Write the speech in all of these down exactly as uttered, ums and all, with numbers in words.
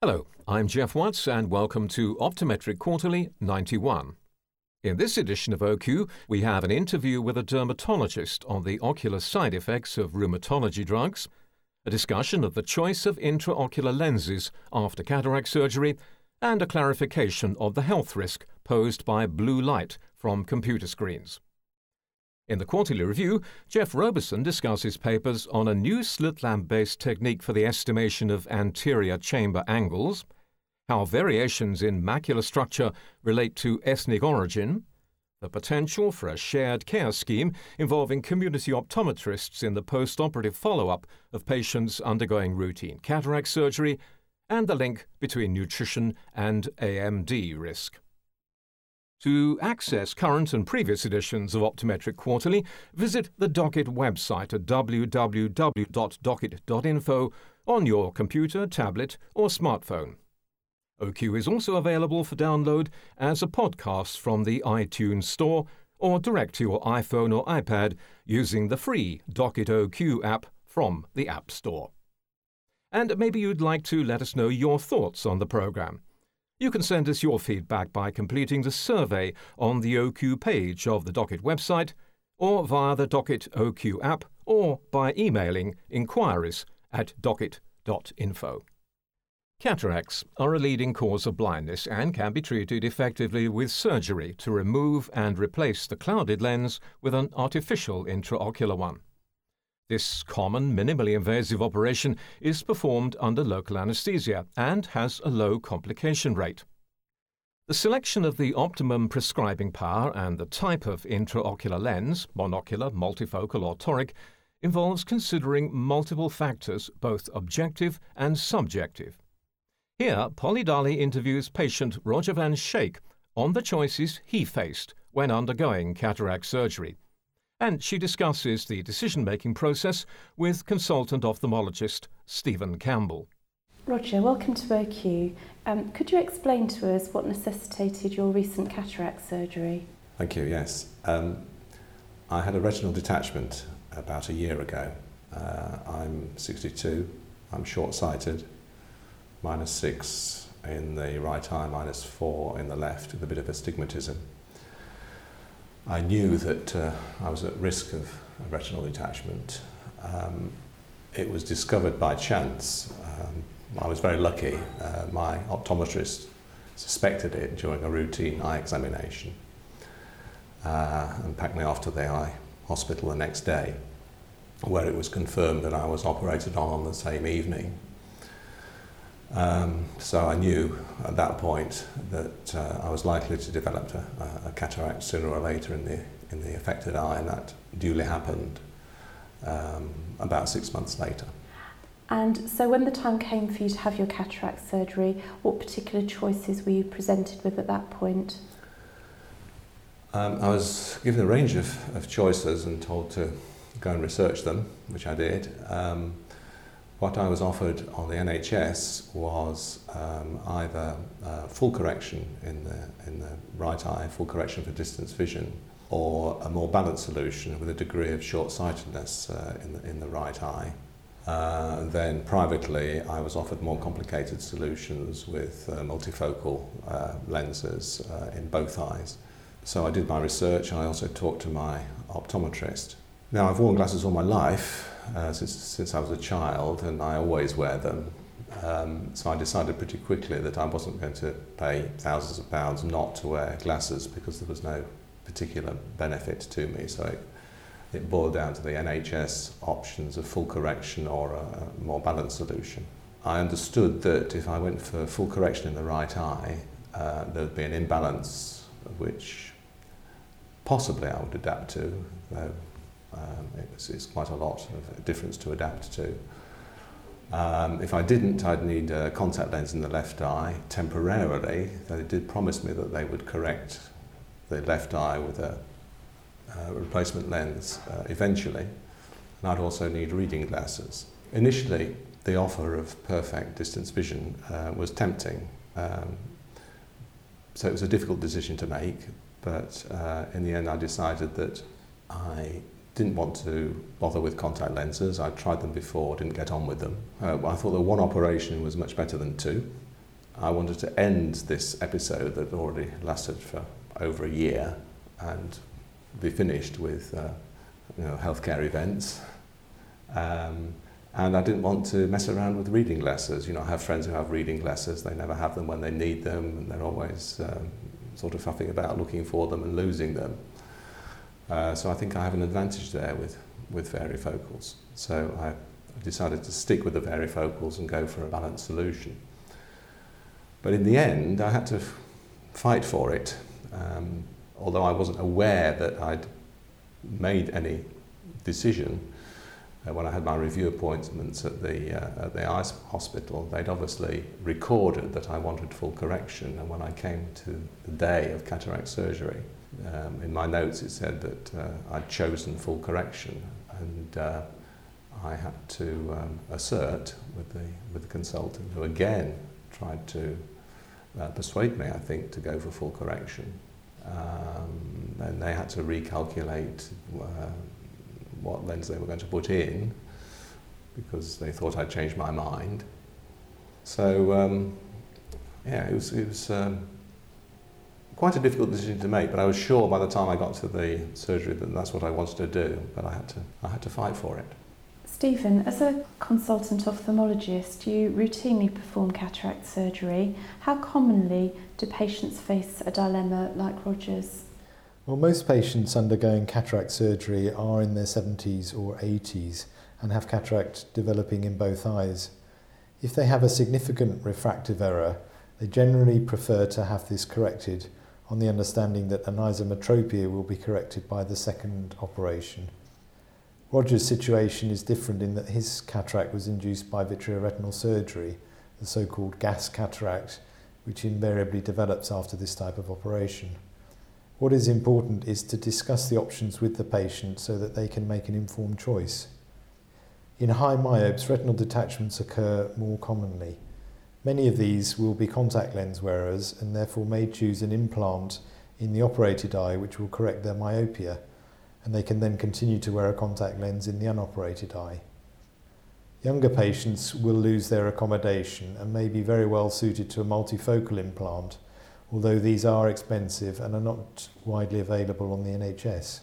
Hello, I'm Jeff Watts and welcome to Optometric Quarterly ninety-one. In this edition of O Q, we have an interview with a dermatologist on the ocular side effects of rheumatology drugs, a discussion of the choice of intraocular lenses after cataract surgery, and a clarification of the health risk posed by blue light from computer screens. In the quarterly review, Jeff Roberson discusses papers on a new slit lamp-based technique for the estimation of anterior chamber angles, how variations in macular structure relate to ethnic origin, the potential for a shared care scheme involving community optometrists in the post-operative follow-up of patients undergoing routine cataract surgery, and the link between nutrition and A M D risk. To access current and previous editions of Optometric Quarterly, visit the Docket website at w w w dot docket dot info on your computer, tablet, or smartphone. O Q is also available for download as a podcast from the iTunes Store or direct to your iPhone or iPad using the free Docket O Q app from the App Store. And maybe you'd like to let us know your thoughts on the program. You can send us your feedback by completing the survey on the O Q page of the Docket website, or via the Docket O Q app, or by emailing inquiries at docket dot info. Cataracts are a leading cause of blindness and can be treated effectively with surgery to remove and replace the clouded lens with an artificial intraocular one. This common, minimally invasive operation is performed under local anesthesia and has a low complication rate. The selection of the optimum prescribing power and the type of intraocular lens, monocular, multifocal or toric, involves considering multiple factors, both objective and subjective. Here, Polly Daly interviews patient Roger Van Schaik on the choices he faced when undergoing cataract surgery. And she discusses the decision-making process with consultant ophthalmologist Stephen Campbell. Roger, welcome to O Q. Um, could you explain to us what necessitated your recent cataract surgery? Thank you, yes. Um, I had a retinal detachment about a year ago. Uh, I'm sixty-two, I'm short-sighted, minus six in the right eye, minus four in the left, with a bit of astigmatism. I knew that uh, I was at risk of a retinal detachment. Um, it was discovered by chance. Um, I was very lucky. Uh, my optometrist suspected it during a routine eye examination uh, and packed me off to the eye hospital the next day, where it was confirmed that I was operated on on the same evening. Um, so I knew at that point that uh, I was likely to develop a, a cataract sooner or later in the in the affected eye, and that duly happened um, about six months later. And so when the time came for you to have your cataract surgery, what particular choices were you presented with at that point? Um, I was given a range of, of choices and told to go and research them, which I did. Um, What I was offered on the N H S was um, either uh, full correction in the, in the right eye, full correction for distance vision, or a more balanced solution with a degree of short-sightedness uh, in, the, in the right eye. Uh, then privately, I was offered more complicated solutions with uh, multifocal uh, lenses uh, in both eyes. So I did my research, and I also talked to my optometrist. Now, I've worn glasses all my life, uh, since, since I was a child, and I always wear them. Um, so I decided pretty quickly that I wasn't going to pay thousands of pounds not to wear glasses because there was no particular benefit to me. So it, it boiled down to the N H S options of full correction or a, a more balanced solution. I understood that if I went for full correction in the right eye, uh, there would be an imbalance which possibly I would adapt to, though Um, it's, it's quite a lot of difference to adapt to. Um, if I didn't, I'd need a contact lens in the left eye temporarily. They did promise me that they would correct the left eye with a uh, replacement lens uh, eventually. And I'd also need reading glasses. Initially, the offer of perfect distance vision uh, was tempting. Um, so it was a difficult decision to make, but uh, in the end I decided that I didn't want to bother with contact lenses. I'd tried them before, didn't get on with them. Uh, I thought that one operation was much better than two. I wanted to end this episode that had already lasted for over a year and be finished with uh, you know, healthcare events. Um, and I didn't want to mess around with reading lessons. You know, I have friends who have reading lessons, they never have them when they need them, and they're always um, sort of faffing about looking for them and losing them. Uh, so I think I have an advantage there with, with varifocals. So I decided to stick with the varifocals and go for a balanced solution. But in the end, I had to f- fight for it, um, although I wasn't aware that I'd made any decision. Uh, when I had my review appointments at the, uh, at the eye hospital, they'd obviously recorded that I wanted full correction, and when I came to the day of cataract surgery, um, in my notes it said that uh, I'd chosen full correction, and uh, I had to um, assert with the, with the consultant, who again tried to uh, persuade me, I think, to go for full correction. Um, and they had to recalculate uh, what lens they were going to put in, because they thought I'd changed my mind. So um, yeah, it was, it was um, quite a difficult decision to make, but I was sure by the time I got to the surgery that that's what I wanted to do, but I had to, I had to fight for it. Stephen, as a consultant ophthalmologist, you routinely perform cataract surgery. How commonly do patients face a dilemma like Roger's? Well, most patients undergoing cataract surgery are in their seventies or eighties and have cataract developing in both eyes. If they have a significant refractive error, they generally prefer to have this corrected on the understanding that anisometropia will be corrected by the second operation. Roger's situation is different in that his cataract was induced by vitreoretinal surgery, the so-called gas cataract, which invariably develops after this type of operation. What is important is to discuss the options with the patient so that they can make an informed choice. In high myopes, retinal detachments occur more commonly. Many of these will be contact lens wearers and therefore may choose an implant in the operated eye which will correct their myopia, and they can then continue to wear a contact lens in the unoperated eye. Younger patients will lose their accommodation and may be very well suited to a multifocal implant, although these are expensive and are not widely available on the N H S.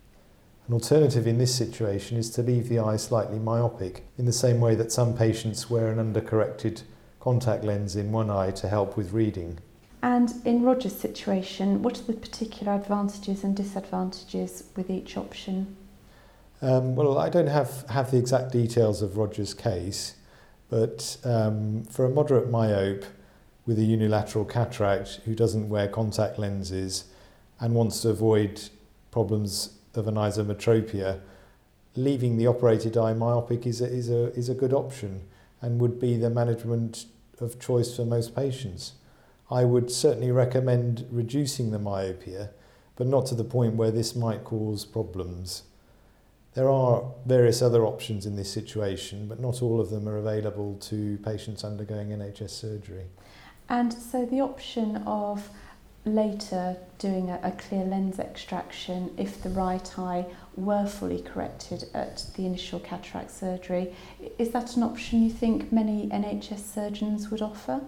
An alternative in this situation is to leave the eye slightly myopic, in the same way that some patients wear an undercorrected contact lens in one eye to help with reading. And in Roger's situation, what are the particular advantages and disadvantages with each option? Um, well, I don't have, have the exact details of Roger's case, but um, for a moderate myope with a unilateral cataract who doesn't wear contact lenses and wants to avoid problems of anisometropia, leaving the operated eye myopic is a, is a, is a good option and would be the management of choice for most patients. I would certainly recommend reducing the myopia, but not to the point where this might cause problems. There are various other options in this situation, but not all of them are available to patients undergoing N H S surgery. And so the option of later doing a, a clear lens extraction if the right eye were fully corrected at the initial cataract surgery, is that an option you think many N H S surgeons would offer?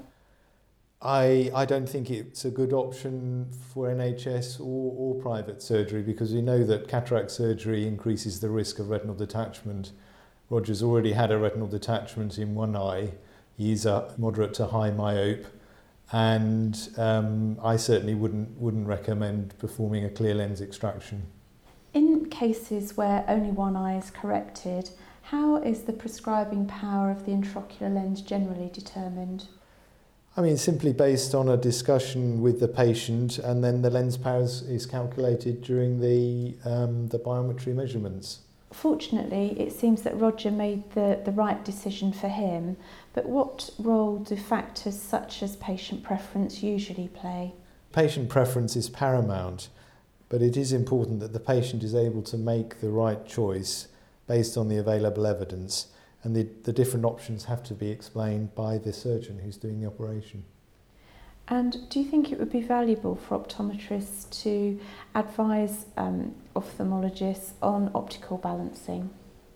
I, I don't think it's a good option for N H S or, or private surgery, because we know that cataract surgery increases the risk of retinal detachment. Roger's already had a retinal detachment in one eye. He's a moderate to high myope, and um, I certainly wouldn't, wouldn't recommend performing a clear lens extraction. In cases where only one eye is corrected, how is the prescribing power of the intraocular lens generally determined? I mean, simply based on a discussion with the patient, and then the lens power is, is calculated during the, um, the biometry measurements. Fortunately, it seems that Roger made the, the right decision for him, but what role do factors such as patient preference usually play? Patient preference is paramount, but it is important that the patient is able to make the right choice based on the available evidence, and the, the different options have to be explained by the surgeon who's doing the operation. And do you think it would be valuable for optometrists to advise um, ophthalmologists on optical balancing?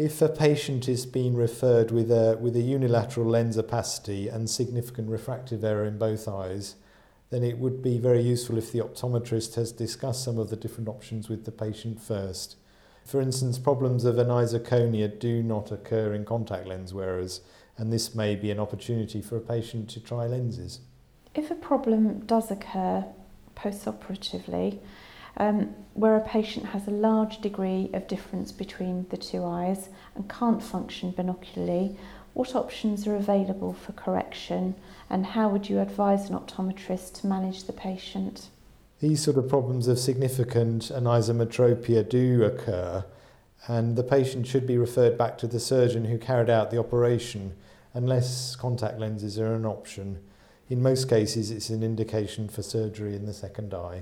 If a patient is being referred with a, with a unilateral lens opacity and significant refractive error in both eyes, then it would be very useful if the optometrist has discussed some of the different options with the patient first. For instance, problems of anisoconia do not occur in contact lens wearers, and this may be an opportunity for a patient to try lenses. If a problem does occur post-operatively, um, where a patient has a large degree of difference between the two eyes and can't function binocularly, what options are available for correction, and how would you advise an optometrist to manage the patient? These sort of problems of significant anisometropia do occur, and the patient should be referred back to the surgeon who carried out the operation unless contact lenses are an option. In most cases, it's an indication for surgery in the second eye.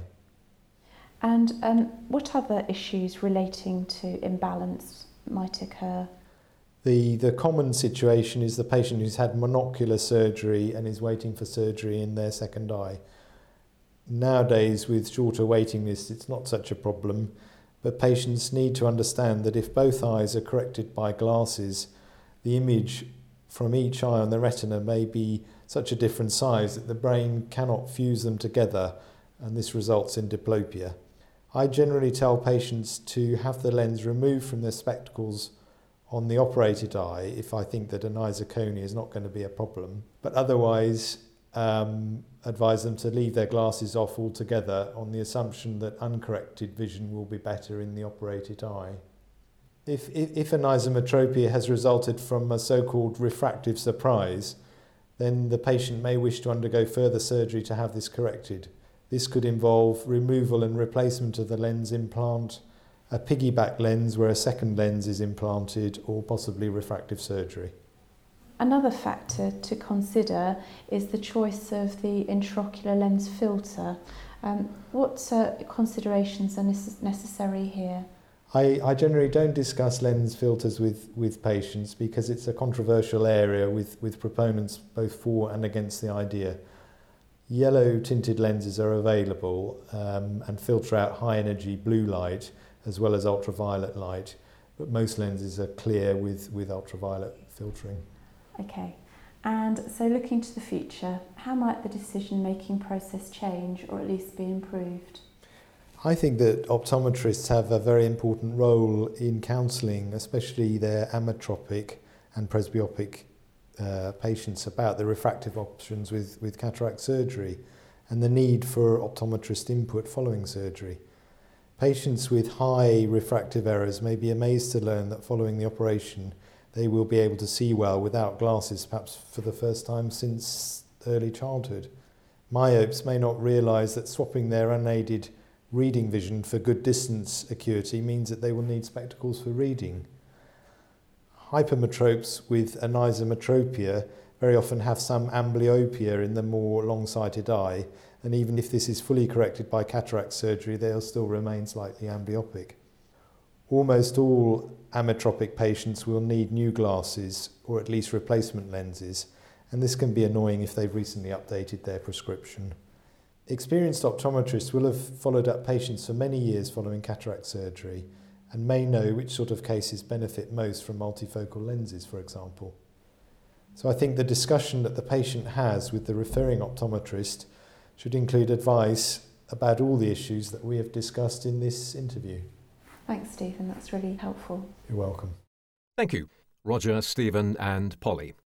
And um, what other issues relating to imbalance might occur? The, the common situation is the patient who's had monocular surgery and is waiting for surgery in their second eye. Nowadays, with shorter waiting lists, it's not such a problem, but patients need to understand that if both eyes are corrected by glasses, the image from each eye on the retina may be such a different size that the brain cannot fuse them together, and this results in diplopia. I generally tell patients to have the lens removed from their spectacles on the operated eye if I think that anisoconia is not going to be a problem, but otherwise um, advise them to leave their glasses off altogether on the assumption that uncorrected vision will be better in the operated eye. If, if, if anisometropia has resulted from a so-called refractive surprise, then the patient may wish to undergo further surgery to have this corrected. This could involve removal and replacement of the lens implant, a piggyback lens where a second lens is implanted, or possibly refractive surgery. Another factor to consider is the choice of the intraocular lens filter. Um, what uh, considerations are necess- necessary here? I, I generally don't discuss lens filters with, with patients because it's a controversial area with, with proponents both for and against the idea. Yellow tinted lenses are available um, and filter out high energy blue light as well as ultraviolet light, but most lenses are clear with, with ultraviolet filtering. Okay, and so looking to the future, how might the decision-making process change or at least be improved? I think that optometrists have a very important role in counselling, especially their ametropic and presbyopic uh, patients about the refractive options with, with cataract surgery and the need for optometrist input following surgery. Patients with high refractive errors may be amazed to learn that following the operation they will be able to see well without glasses, perhaps for the first time since early childhood. Myopes may not realise that swapping their unaided reading vision for good distance acuity means that they will need spectacles for reading. Hypermetropes with anisometropia very often have some amblyopia in the more long-sighted eye, and even if this is fully corrected by cataract surgery, they'll still remain slightly amblyopic. Almost all ametropic patients will need new glasses, or at least replacement lenses, and this can be annoying if they've recently updated their prescription. Experienced optometrists will have followed up patients for many years following cataract surgery and may know which sort of cases benefit most from multifocal lenses, for example. So I think the discussion that the patient has with the referring optometrist should include advice about all the issues that we have discussed in this interview. Thanks, Stephen. That's really helpful. You're welcome. Thank you, Roger, Stephen and Polly.